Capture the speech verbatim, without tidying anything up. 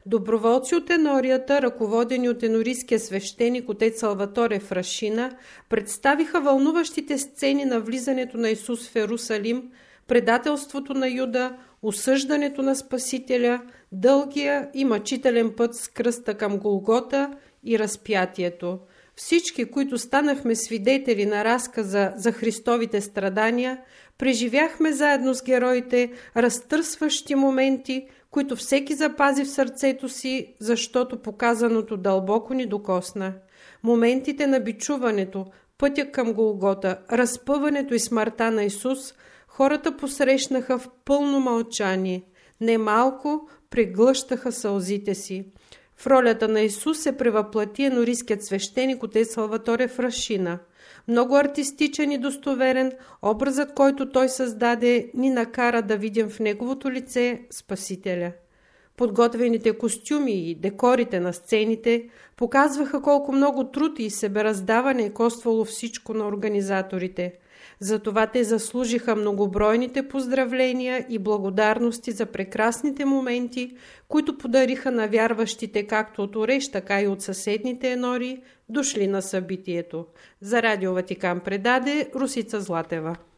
Доброволци от енорията, ръководени от енорийския свещеник отец Салваторе Фрашина, представиха вълнуващите сцени на влизането на Исус в Ерусалим, предателството на Юда, осъждането на Спасителя, дългия и мъчителен път с кръста към Голгота и разпятието. Всички, които станахме свидетели на разказа за Христовите страдания, преживяхме заедно с героите разтърсващи моменти, които всеки запази в сърцето си, защото показаното дълбоко ни докосна. Моментите на бичуването, пътя към Голгота, разпъването и смъртта на Исус, хората посрещнаха в пълно мълчание. Немалко преглъщаха сълзите си. В ролята на Исус се превъплати енорийският свещеник отец Салваторе Фрашина. Много артистичен и достоверен, образът, който той създаде, ни накара да видим в неговото лице Спасителя. Подготвените костюми и декорите на сцените показваха колко много труд и себераздаване е коствало всичко на организаторите. Затова те заслужиха многобройните поздравления и благодарности за прекрасните моменти, които подариха на вярващите както от Ореш, така и от съседните енори, дошли на събитието. За Радио Ватикан предаде Русица Златева.